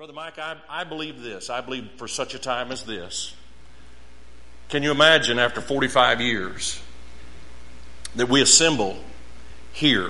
Brother Mike, I believe this. I believe for such a time as this. Can you imagine after 45 years that we assemble here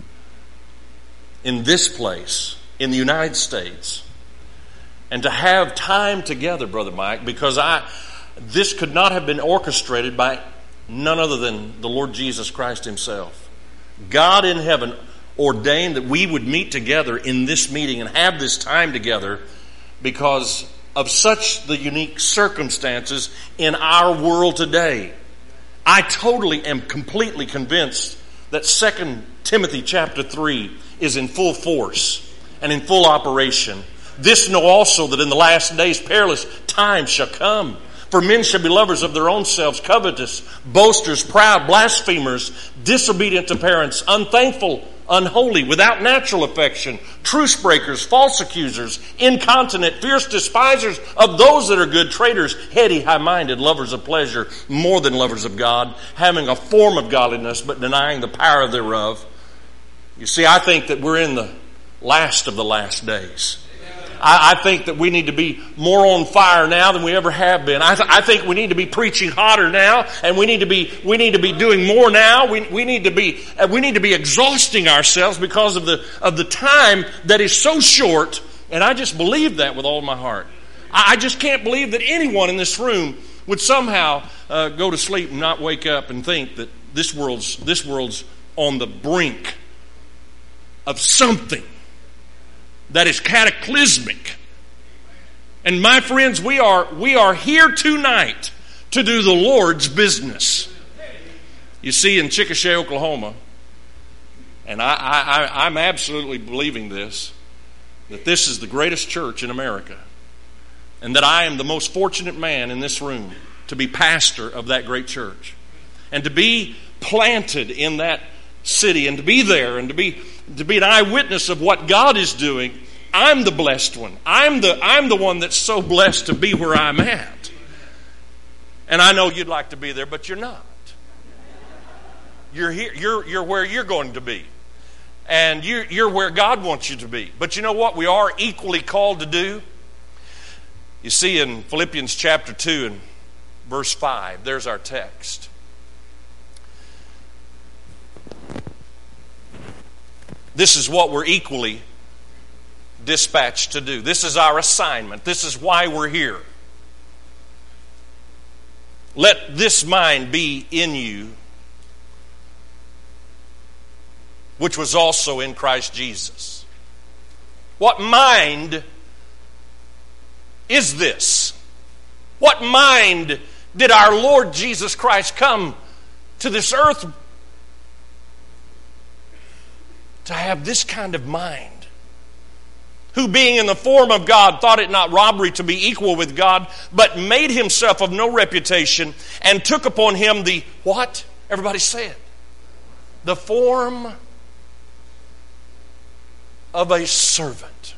in this place in the United States and to have time together, Brother Mike, because this could not have been orchestrated by none other than the Lord Jesus Christ himself. God in heaven ordained that we would meet together in this meeting and have this time together because of such the unique circumstances in our world today. I totally am completely convinced that 2 Timothy chapter 3 is in full force and in full operation. This know also that in the last days perilous times shall come. For men shall be lovers of their own selves, covetous, boasters, proud, blasphemers, disobedient to parents, unthankful, unholy, without natural affection, truce breakers, false accusers, incontinent, fierce despisers of those that are good, traitors, heady, high-minded, lovers of pleasure, more than lovers of God, having a form of godliness, but denying the power thereof. You see, I think that we're in the last of the last days. I think that we need to be more on fire now than we ever have been. I think we need to be preaching hotter now, and we need to be doing more now. We need to be exhausting ourselves because of the time that is so short. And I just believe that with all my heart. I just can't believe that anyone in this room would somehow go to sleep and not wake up and think that this world's on the brink of something that is cataclysmic. And my friends, we are here tonight to do the Lord's business. You see, in Chickasha, Oklahoma, and I'm absolutely believing this, that this is the greatest church in America, and that I am the most fortunate man in this room to be pastor of that great church, and to be planted in that city, and to be there, and to be an eyewitness of what God is doing. I'm the blessed one. I'm the one that's so blessed to be where I'm at. And I know you'd like to be there, but you're not. You're here. You're where you're going to be, and you're where God wants you to be. But you know what? We are equally called to do. You see, in Philippians chapter 2 and verse 5, there's our text. This is what we're equally dispatched to do. This is our assignment. This is why we're here. Let this mind be in you, which was also in Christ Jesus. What mind is this? What mind did our Lord Jesus Christ come to this earth to have? This kind of mind? Who being in the form of God thought it not robbery to be equal with God, but made himself of no reputation, and took upon him the what? Everybody say it. The form of a servant.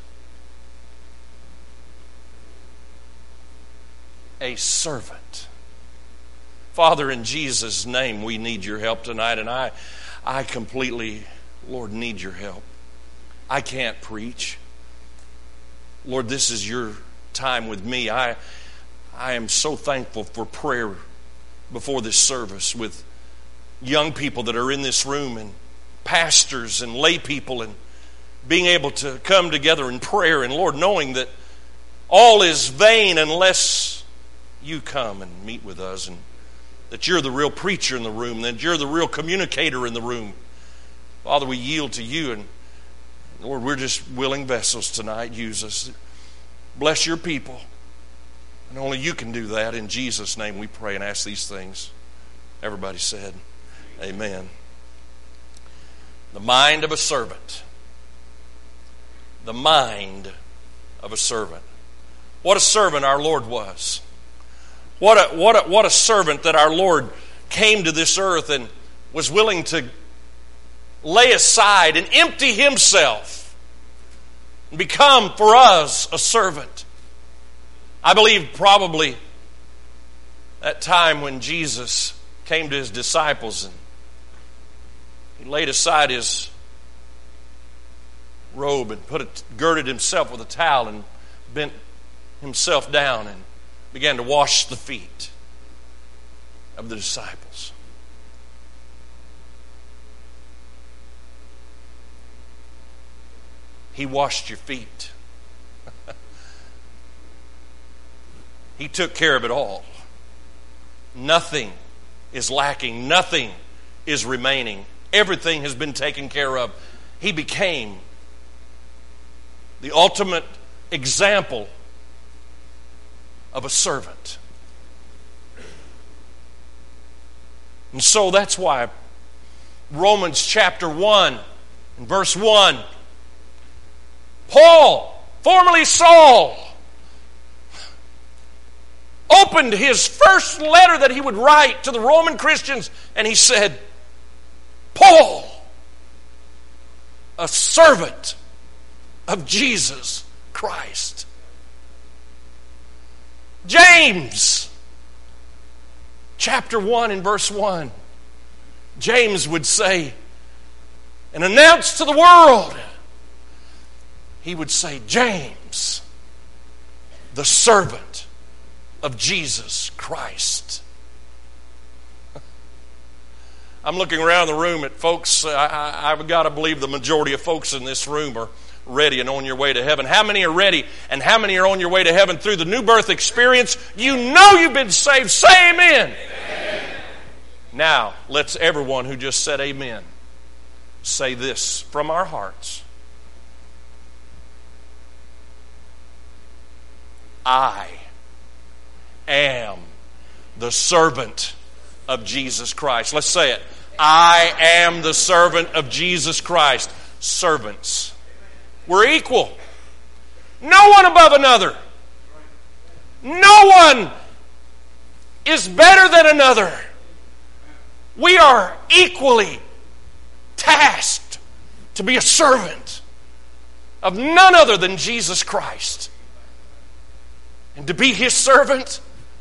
A servant. Father, in Jesus' name, we need your help tonight, and I completely, Lord, need your help. I can't preach. Lord, this is your time with me. I am so thankful for prayer before this service with young people that are in this room, and pastors and lay people, and being able to come together in prayer, and Lord, knowing that all is vain unless you come and meet with us, and that you're the real preacher in the room, that you're the real communicator in the room. Father, we yield to you, and Lord, we're just willing vessels tonight. Use us. Bless your people. And only you can do that. In Jesus' name we pray and ask these things. Everybody said, amen. The mind of a servant. The mind of a servant. What a servant our Lord was. What a servant that our Lord came to this earth and was willing to lay aside and empty himself and become for us a servant. I believe probably that time when Jesus came to his disciples and he laid aside his robe and girded himself with a towel and bent himself down and began to wash the feet of the disciples. He washed your feet. He took care of it all. Nothing is lacking. Nothing is remaining. Everything has been taken care of. He became the ultimate example of a servant. And so that's why Romans chapter 1 and verse 1, Paul, formerly Saul, opened his first letter that he would write to the Roman Christians, and he said, Paul, a servant of Jesus Christ. James, chapter 1 and verse 1, James would say and announce to the world, he would say, James, the servant of Jesus Christ. I'm looking around the room at folks. I've got to believe the majority of folks in this room are ready and on your way to heaven. How many are ready and how many are on your way to heaven through the new birth experience? You know you've been saved. Say amen. Amen. Now, let's everyone who just said amen say this from our hearts. I am the servant of Jesus Christ. Let's say it. I am the servant of Jesus Christ. Servants. We're equal. No one above another. No one is better than another. We are equally tasked to be a servant of none other than Jesus Christ. And to be His servant,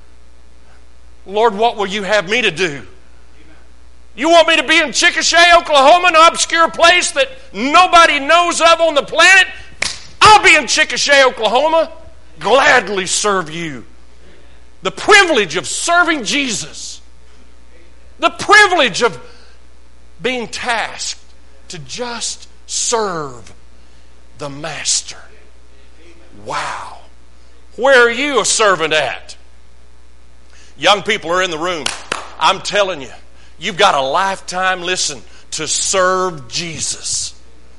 Lord, what will you have me to do? You want me to be in Chickasha, Oklahoma, an obscure place that nobody knows of on the planet? I'll be in Chickasha, Oklahoma. Gladly serve you. The privilege of serving Jesus. The privilege of being tasked to just serve the Master. Wow. Where are you a servant at? Young people are in the room. I'm telling you, you've got a lifetime, listen, to serve Jesus.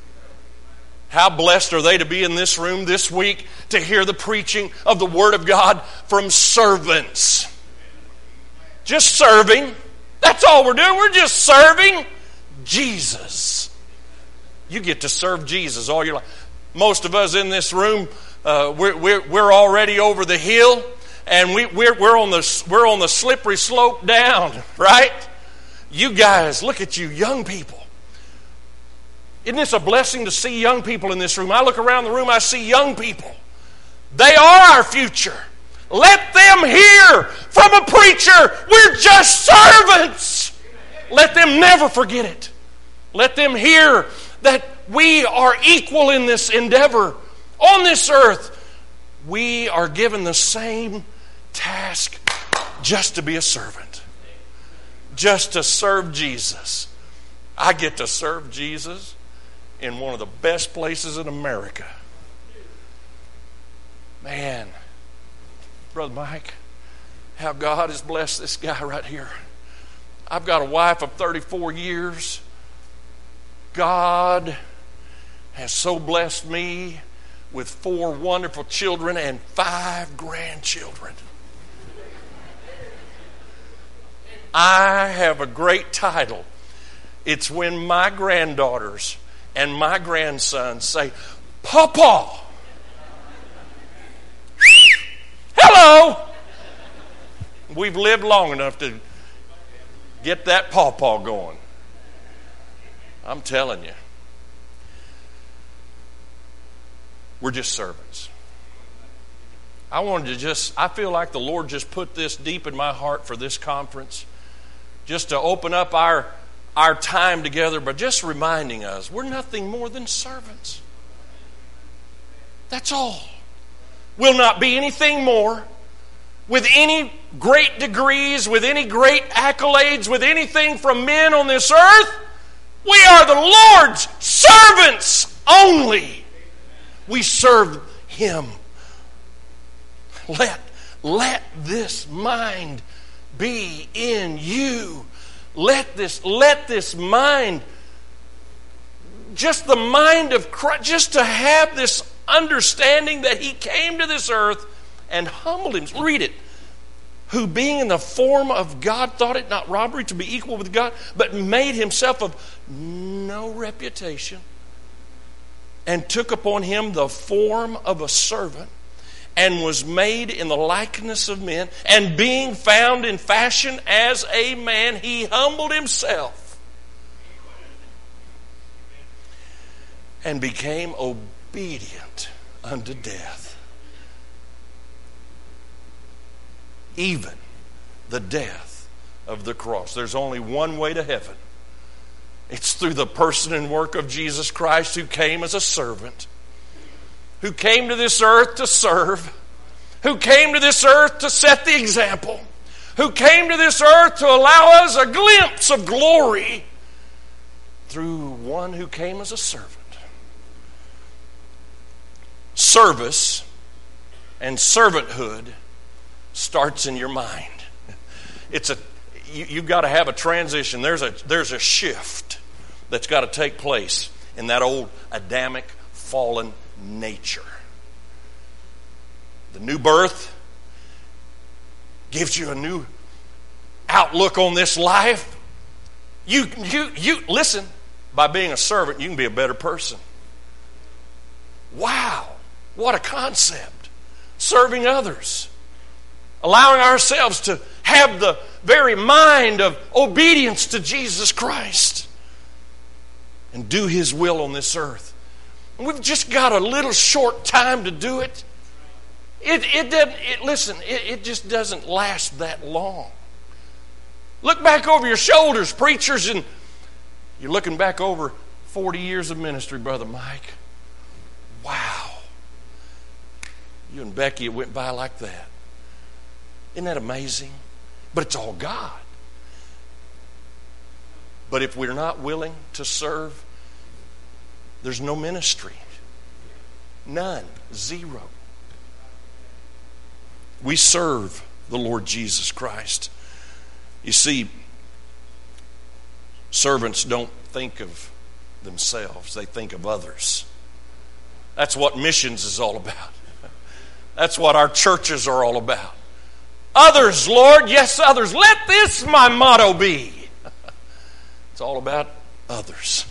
How blessed are they to be in this room this week to hear the preaching of the Word of God from servants. Just serving. That's all we're doing. We're just serving Jesus. You get to serve Jesus all your life. Most of us in this room, we're already over the hill, and we're on the slippery slope down, right? You guys, look at you, young people. Isn't this a blessing to see young people in this room? I look around the room, I see young people. They are our future. Let them hear from a preacher, we're just servants. Let them never forget it. Let them hear that we are equal in this endeavor. On this earth, we are given the same task, just to be a servant. Just to serve Jesus. I get to serve Jesus in one of the best places in America. Man, Brother Mike, how God has blessed this guy right here. I've got a wife of 34 years. God has so blessed me with 4 wonderful children and 5 grandchildren. I have a great title. It's when my granddaughters and my grandsons say, Papa. Hello. We've lived long enough to get that pawpaw going. I'm telling you. We're just servants. I feel like the Lord just put this deep in my heart for this conference, just to open up our time together by just reminding us we're nothing more than servants. That's all. will not be anything more, with any great degrees, with any great accolades, with anything from men on this earth. We are the Lord's servants only. We serve Him. Let this mind be in you. Let this mind, just the mind of Christ, just to have this understanding that He came to this earth and humbled Himself. Read it. Who being in the form of God thought it not robbery to be equal with God, but made Himself of no reputation, and took upon Him the form of a servant, and was made in the likeness of men, and being found in fashion as a man, He humbled Himself and became obedient unto death, even the death of the cross. There's only one way to heaven. It's through the person and work of Jesus Christ, who came as a servant, who came to this earth to serve, who came to this earth to set the example, who came to this earth to allow us a glimpse of glory through one who came as a servant. Service and servanthood starts in your mind. You've got to have a transition. There's a shift that's got to take place in that old Adamic fallen nature. The new birth gives you a new outlook on this life. You listen, by being a servant, you can be a better person. Wow, what a concept. Serving others. Allowing ourselves to have the very mind of obedience to Jesus Christ and do His will on this earth. And we've just got a little short time to do it. It just doesn't last that long. Look back over your shoulders, preachers, and you're looking back over 40 years of ministry, Brother Mike. Wow. You and Becky, it went by like that. Isn't that amazing? But it's all God. But if we're not willing to serve, there's no ministry. None. Zero. We serve the Lord Jesus Christ. You see, servants don't think of themselves. They think of others. That's what missions is all about. That's what our churches are all about. Others, Lord, yes, others. Let this my motto be. It's all about others.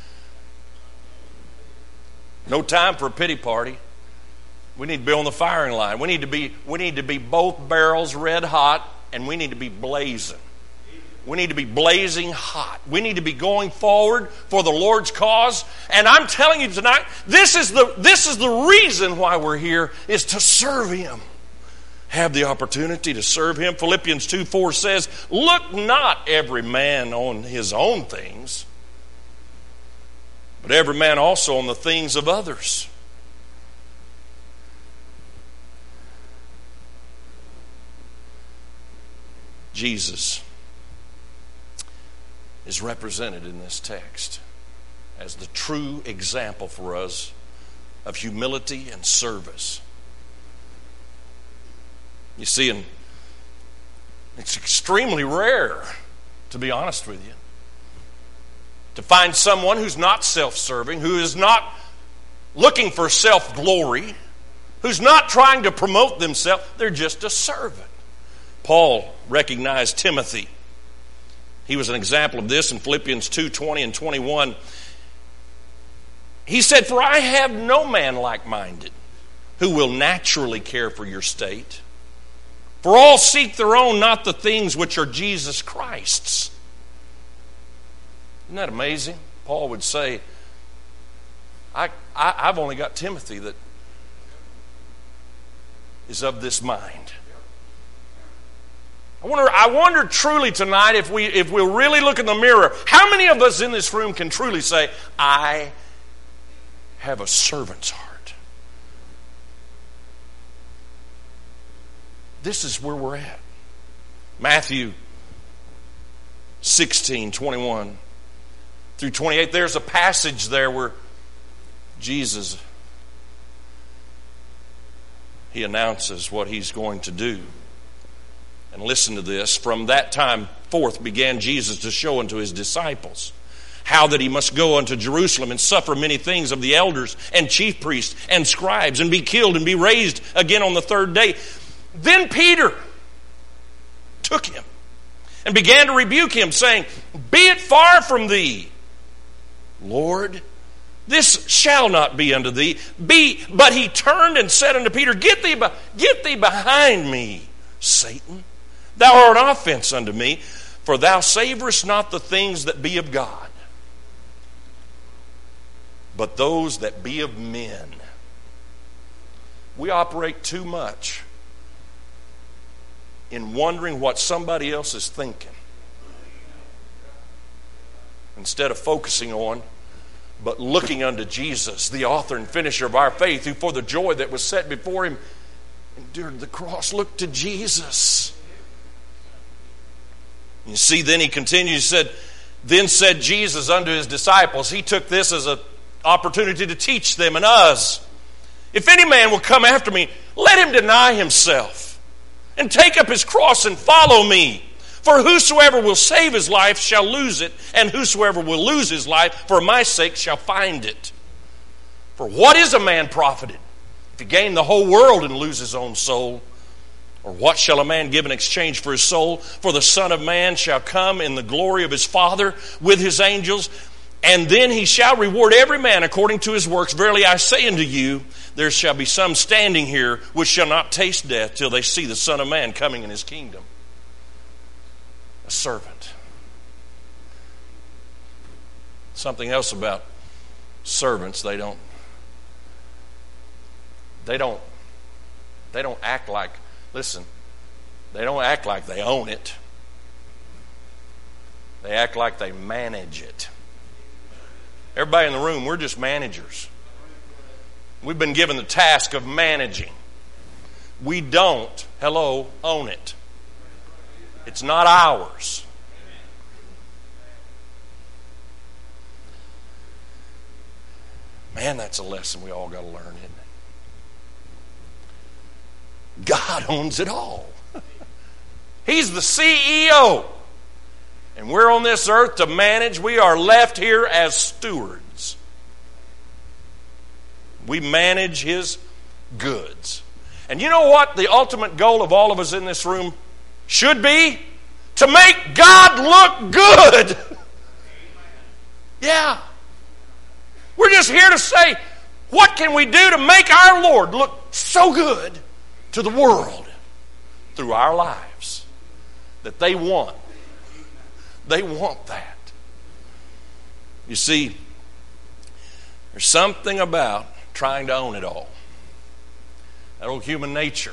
No time for a pity party. We need to be on the firing line. We need to be both barrels red hot, and we need to be blazing. We need to be blazing hot. We need to be going forward for the Lord's cause. And I'm telling you tonight, this is the reason why we're here, is to serve Him. Have the opportunity to serve Him. Philippians 2:4 says, look not every man on his own things, but every man also on the things of others. Jesus is represented in this text as the true example for us of humility and service. You see, and it's extremely rare, to be honest with you, to find someone who's not self-serving, who is not looking for self-glory, who's not trying to promote themselves. They're just a servant. Paul recognized Timothy. He was an example of this in Philippians 2:20 and 21. He said, for I have no man like-minded who will naturally care for your state. For all seek their own, not the things which are Jesus Christ's. Isn't that amazing? Paul would say, I've only got Timothy that is of this mind. I wonder truly tonight, if we'll really look in the mirror, how many of us in this room can truly say, I have a servant's heart? This is where we're at. Matthew 16:21 through 28. There's a passage there where Jesus, he announces what he's going to do. And listen to this. From that time forth began Jesus to show unto his disciples how that he must go unto Jerusalem and suffer many things of the elders and chief priests and scribes, and be killed and be raised again on the third day. Then Peter took him and began to rebuke him, saying, Be it far from thee, Lord, this shall not be unto thee. But he turned and said unto Peter, Get thee behind me, Satan. Thou art an offense unto me, for thou savorest not the things that be of God, but those that be of men. We operate too much in wondering what somebody else is thinking, instead of focusing on, but looking unto Jesus, the author and finisher of our faith, who for the joy that was set before him endured the cross. Look to Jesus. You see, then he continues, Then said Jesus unto his disciples, he took this as an opportunity to teach them and us, If any man will come after me, let him deny himself and take up his cross and follow me. For whosoever will save his life shall lose it, and whosoever will lose his life for my sake shall find it. For what is a man profited if he gain the whole world and lose his own soul? Or what shall a man give in exchange for his soul? For the Son of Man shall come in the glory of his Father with his angels, and then he shall reward every man according to his works. Verily I say unto you, there shall be some standing here which shall not taste death till they see the Son of Man coming in his kingdom. A servant. Something else about servants, they don't act like, listen, they don't act like they own it. They act like they manage it. Everybody in the room, we're just managers. We've been given the task of managing. We don't, own it. It's not ours. Man, that's a lesson we all got to learn, isn't it? God owns it all. He's the CEO. And we're on this earth to manage. We are left here as stewards. We manage his goods. And you know what the ultimate goal of all of us in this room should be? To make God look good. Yeah. We're just here to say, what can we do to make our Lord look so good to the world through our lives that they want? They want that. You see, there's something about trying to own it all. That old human nature.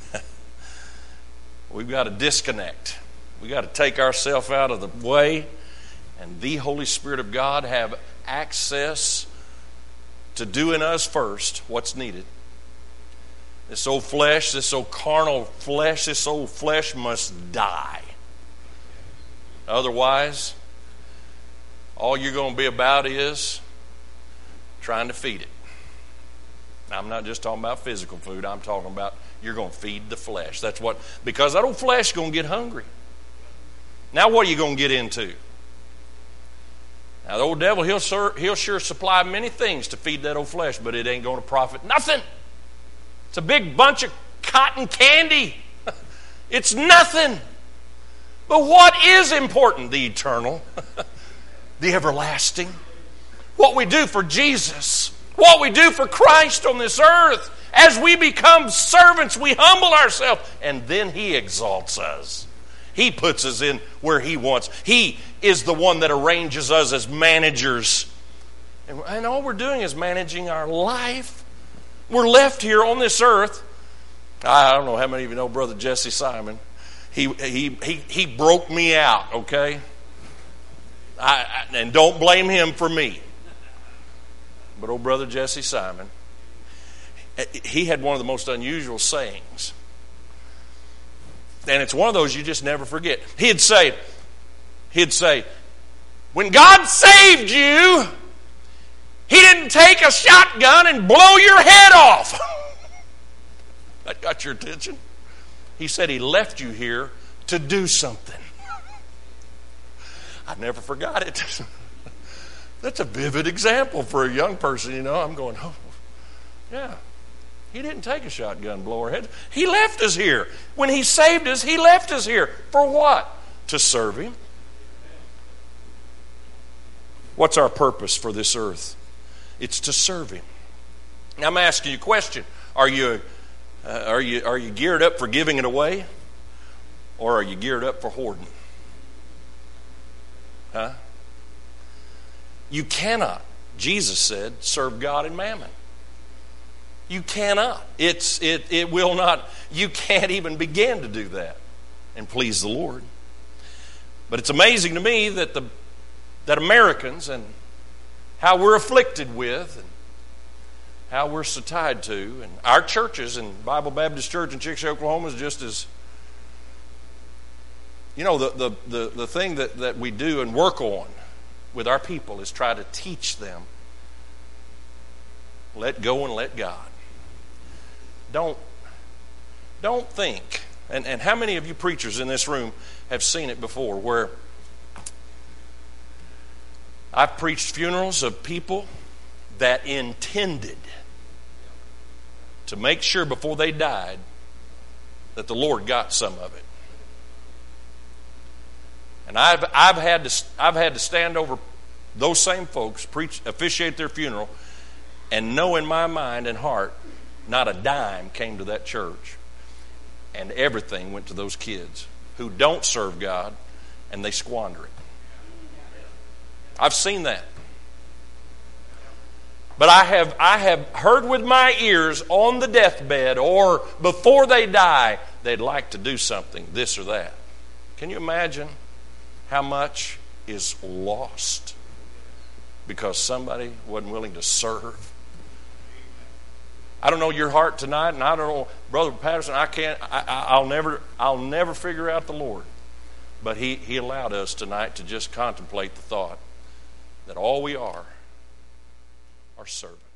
We've got to disconnect. We've got to take ourselves out of the way, and the Holy Spirit of God have access to do in us first what's needed. This old flesh, this old carnal flesh, this old flesh must die. Otherwise, all you're going to be about is trying to feed it. Now, I'm not just talking about physical food. I'm talking about you're going to feed the flesh. That's what, because that old flesh is going to get hungry. Now, what are you going to get into? Now, the old devil, he'll sure supply many things to feed that old flesh, but it ain't going to profit nothing. It's a big bunch of cotton candy. It's nothing. But what is important? The eternal, the everlasting. What we do for Jesus, what we do for Christ on this earth. As we become servants, we humble ourselves, and then He exalts us. He puts us in where He wants. He is the one that arranges us as managers. And all we're doing is managing our life. We're left here on this earth. I don't know how many of you know Brother Jesse Simon. He broke me out, okay? And don't blame him for me. But old Brother Jesse Simon, he had one of the most unusual sayings. And it's one of those you just never forget. He'd say, when God saved you, He didn't take a shotgun and blow your head off. That got your attention? He said He left you here to do something. I never forgot it. That's a vivid example for a young person, I'm going, oh, yeah. He didn't take a shotgun and blow our heads. He left us here. When He saved us, He left us here. For what? To serve Him. What's our purpose for this earth? It's to serve Him. Now I'm asking you a question. Are you geared up for giving it away? Or are you geared up for hoarding? Huh? You cannot, Jesus said, serve God and mammon. You cannot. It will not. You can't even begin to do that and please the Lord. But it's amazing to me that that Americans and how we're afflicted with and how we're so tied to, and our churches and Bible Baptist Church in Chickasha, Oklahoma is just as, the thing that we do and work on with our people is try to teach them, let go and let God. Don't think, and how many of you preachers in this room have seen it before, where I've preached funerals of people that intended to make sure before they died that the Lord got some of it. And I've had to stand over those same folks, officiate their funeral, and know in my mind and heart not a dime came to that church, and everything went to those kids who don't serve God, and they squander it. I've seen that. But I have heard with my ears on the deathbed or before they die, they'd like to do something, this or that. Can you imagine how much is lost because somebody wasn't willing to serve? I don't know your heart tonight, and I don't know, Brother Patterson, I'll never figure out the Lord. But He allowed us tonight to just contemplate the thought that all we are servants.